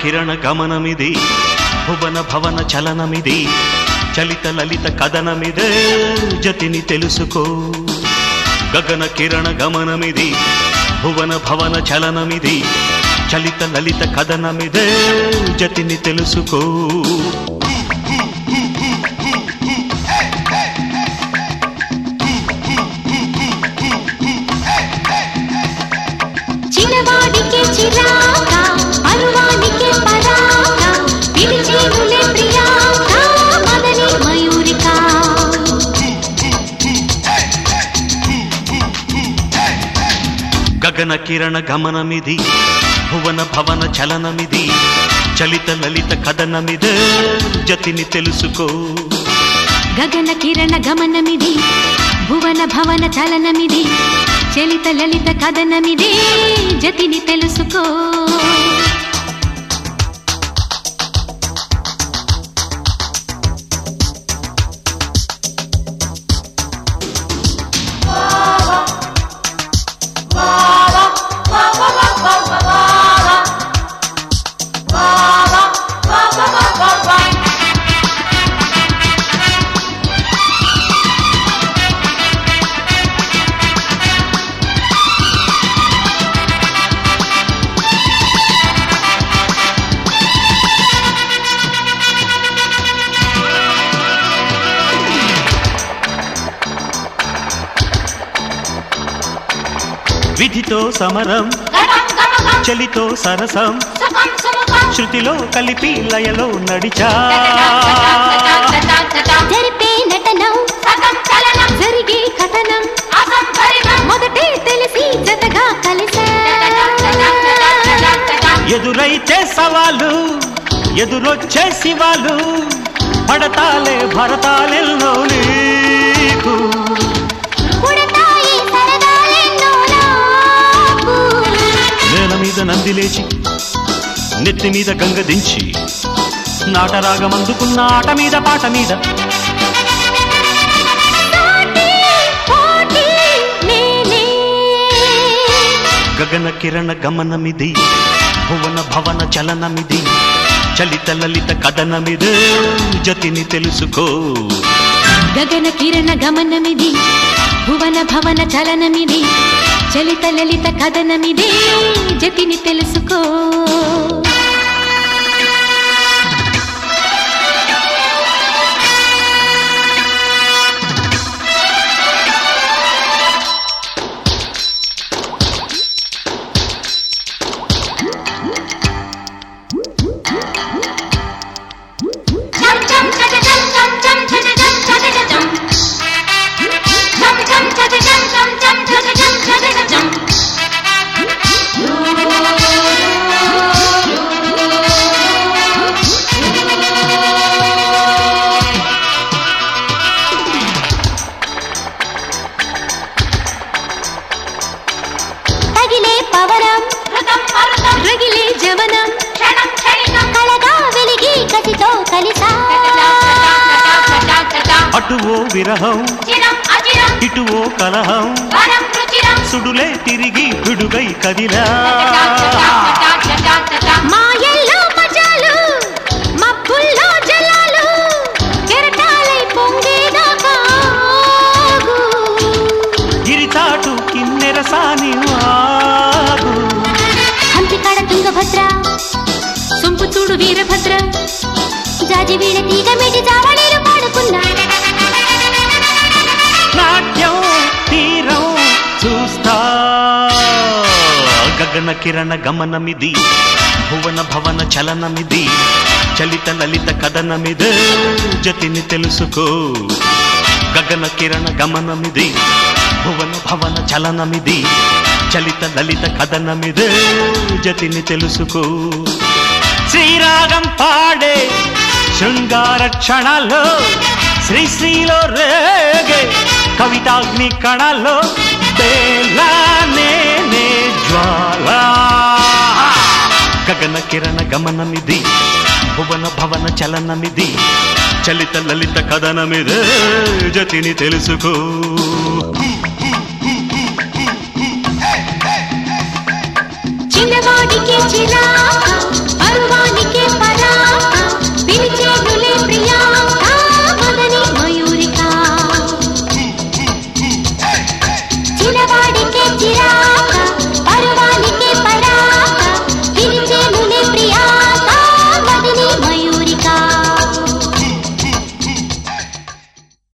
కిరణ గమనమిది భువన భవన చలనమిది చలిత లలిత కథనమిదే జతిని తెలుసుకో గగన కిరణ గమనమిది భువన భవన చలనమిది చలిత లలిత కథనమిదే జతిని తెలుసుకో చిన్నవాడికి చిరాక అరువానికి పరాక పిలిచేనులే ప్రియాక మదని మయూరిక గగన కిరణ గమనమిది భువన భవన చలనమిది చలిత లలిత కథనమిదే జతిని తెలుసుకో గగన కిరణ గమనమిది భువన భవన చలనమిది చలిత లలిత కథనమిదే జతిని తెలుసుకో విధితో సమరం చలితో సరసం శృతిలో కలిపి లయలో నడిచా జరిపే నటనం జరిగే కథనం మొదటే తెలిసి జతగా కలిసా ఎదురైతే సవాలు ఎదురొచ్చే శివాలు పడతాలే భరతాలెల్లో నీకు నేల మీద నంది లేచి నెత్తి మీద గంగ దించి నాటరాగమందుకున్న ఆట మీద పాట మీద గగన కిరణ గమనమిది భువన భవన చలనమిది చలిత లలిత కథనమిదే జతిని తెలుసుకో గగన కిరణ గమనమిది భువన భవన చలనమిది చలిత లలిత కథనమిదే జతిని తెలుసుకో రగిలే జవనం కళగా వెలిగి కసితో కలిసా అటువో విరహం ఇటువో కలహం సుడులే తిరిగి పిడుగై కదిలా మాయల్లో మజాలు మబ్బుల్లో జలాలు కెరటాలై పొంగేదాకా గిరిచాటు కిన్నెరసాని వాగు హంపికాడ తుంగభద్ర సొంపు చూడు వీరభద్ర జాజి వీణ తీగ మిటి జావళీలు పాడుకున్నా నాట్యం తీరం చూస్తా గగన కిరణ గమనమిది భువన భవన చలనమిది చలిత లలిత కథనమిదే జతిని తెలుసుకో గగన కిరణ గమనమిది భువన భవన చలనమిది చలిత లలిత కథనమిదే జతిని తెలుసుకో శ్రీరాగం పాడే శృంగార క్షణాల్లో శ్రీశ్రీలో రేగే కవితాగ్ని కణాల్లో బేలానే జ్వాలా గగన కిరణ గమనమిది భువన భవన చలనమిది చలిత లలిత కథనమిదే జతిని తెలుసుకో చిన్నవాడికి చిరాక